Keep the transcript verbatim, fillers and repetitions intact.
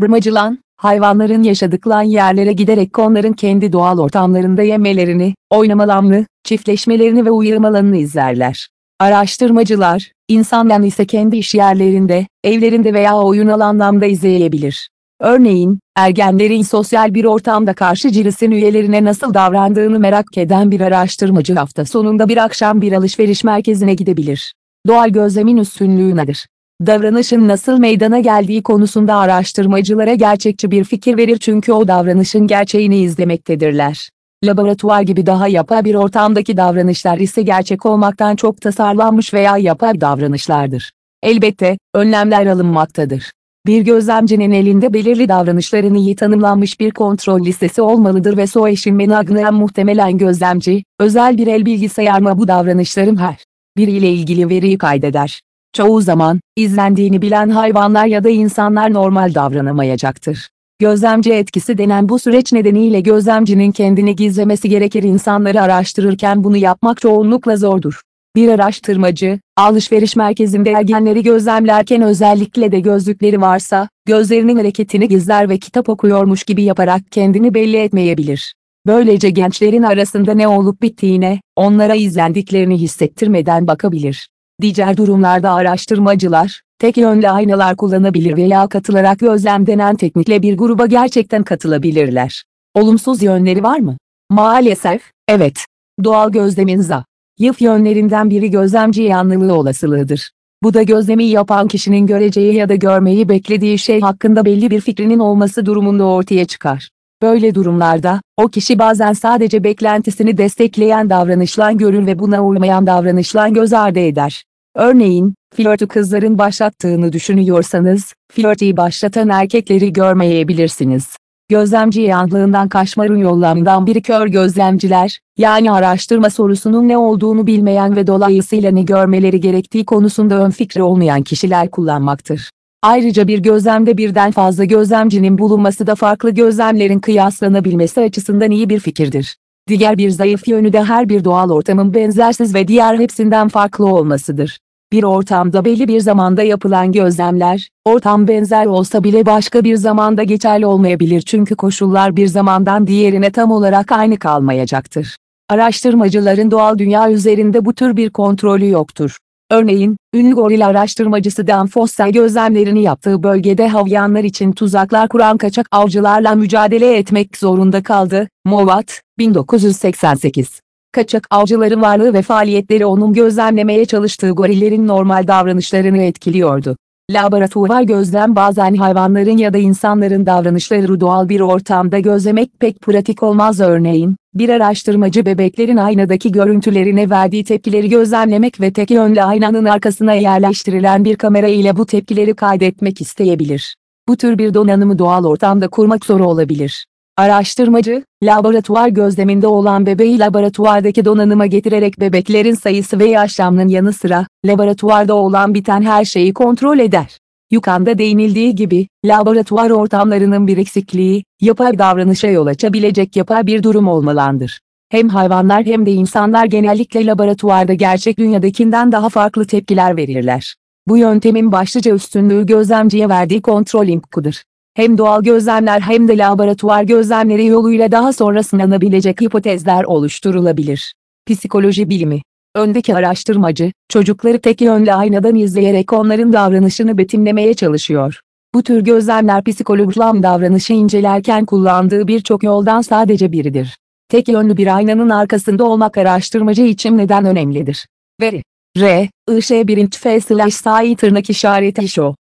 Magellan, hayvanların yaşadıkları yerlere giderek onların kendi doğal ortamlarında yemelerini, oynamalarını, çiftleşmelerini ve uyumalarını izlerler. Araştırmacılar, insanlar ise kendi iş yerlerinde, evlerinde veya oyun alanlarında izleyebilir. Örneğin, ergenlerin sosyal bir ortamda karşı cinsin üyelerine nasıl davrandığını merak eden bir araştırmacı hafta sonunda bir akşam bir alışveriş merkezine gidebilir. Doğal gözlemin üstünlüğü nedir? Davranışın nasıl meydana geldiği konusunda araştırmacılara gerçekçi bir fikir verir çünkü o davranışın gerçeğini izlemektedirler. Laboratuvar gibi daha yapay bir ortamdaki davranışlar ise gerçek olmaktan çok tasarlanmış veya yapay davranışlardır. Elbette, önlemler alınmaktadır. Bir gözlemcinin elinde belirli davranışların iyi tanımlanmış bir kontrol listesi olmalıdır ve Soeşin Menagnen muhtemelen gözlemci, özel bir el bilgisayar mı bu davranışların her biriyle ilgili veriyi kaydeder. Çoğu zaman, izlendiğini bilen hayvanlar ya da insanlar normal davranamayacaktır. Gözlemci etkisi denen bu süreç nedeniyle gözlemcinin kendini gizlemesi gerekir. İnsanları araştırırken bunu yapmak çoğunlukla zordur. Bir araştırmacı, alışveriş merkezinde ergenleri gözlemlerken özellikle de gözlükleri varsa, gözlerinin hareketini gizler ve kitap okuyormuş gibi yaparak kendini belli etmeyebilir. Böylece gençlerin arasında ne olup bittiğine, onlara izlendiklerini hissettirmeden bakabilir. Diğer durumlarda araştırmacılar, tek yönlü aynalar kullanabilir veya katılarak gözlem denen teknikle bir gruba gerçekten katılabilirler. Olumsuz yönleri var mı? Maalesef, evet. Doğal gözlemin zayıf yönlerinden biri gözlemci yanlılığı olasılığıdır. Bu da gözlemi yapan kişinin göreceği ya da görmeyi beklediği şey hakkında belli bir fikrinin olması durumunda ortaya çıkar. Böyle durumlarda, o kişi bazen sadece beklentisini destekleyen davranışlar görür ve buna uymayan davranışlar göz ardı eder. Örneğin, flörtü kızların başlattığını düşünüyorsanız, flörtü başlatan erkekleri görmeyebilirsiniz. Gözlemci yanlığından kaçmanın yollarından biri kör gözlemciler, yani araştırma sorusunun ne olduğunu bilmeyen ve dolayısıyla ne görmeleri gerektiği konusunda ön fikri olmayan kişiler kullanmaktır. Ayrıca bir gözlemde birden fazla gözlemcinin bulunması da farklı gözlemlerin kıyaslanabilmesi açısından iyi bir fikirdir. Diğer bir zayıf yönü de her bir doğal ortamın benzersiz ve diğer hepsinden farklı olmasıdır. Bir ortamda belli bir zamanda yapılan gözlemler, ortam benzer olsa bile başka bir zamanda geçerli olmayabilir çünkü koşullar bir zamandan diğerine tam olarak aynı kalmayacaktır. Araştırmacıların doğal dünya üzerinde bu tür bir kontrolü yoktur. Örneğin, ünlü goril araştırmacısı Dan Foster gözlemlerini yaptığı bölgede havyayanlar için tuzaklar kuran kaçak avcılarla mücadele etmek zorunda kaldı. Mowat, bin dokuz yüz seksen sekiz. Kaçak avcıların varlığı ve faaliyetleri onun gözlemlemeye çalıştığı gorillerin normal davranışlarını etkiliyordu. Laboratuvar gözlem bazen hayvanların ya da insanların davranışları doğal bir ortamda gözlemek pek pratik olmaz. Örneğin, bir araştırmacı bebeklerin aynadaki görüntülerine verdiği tepkileri gözlemlemek ve tek yönlü aynanın arkasına yerleştirilen bir kamera ile bu tepkileri kaydetmek isteyebilir. Bu tür bir donanımı doğal ortamda kurmak zor olabilir. Araştırmacı, laboratuvar gözleminde olan bebeği laboratuvardaki donanıma getirerek bebeklerin sayısı ve yaşamının yanı sıra, laboratuvarda olan biten her şeyi kontrol eder. Yukarıda değinildiği gibi, laboratuvar ortamlarının bir eksikliği, yapay davranışa yol açabilecek yapay bir durum olmalıdır. Hem hayvanlar hem de insanlar genellikle laboratuvarda gerçek dünyadakinden daha farklı tepkiler verirler. Bu yöntemin başlıca üstünlüğü gözlemciye verdiği kontrol inputudur. Hem doğal gözlemler hem de laboratuvar gözlemleri yoluyla daha sonra sınanabilecek hipotezler oluşturulabilir. Psikoloji bilimi. Öndeki araştırmacı, çocukları tek yönlü aynadan izleyerek onların davranışını betimlemeye çalışıyor. Bu tür gözlemler psikologların davranışı incelerken kullandığı birçok yoldan sadece biridir. Tek yönlü bir aynanın arkasında olmak araştırmacı için neden önemlidir? Veri. R, I Ş bir slash sahi tırnak işareti show.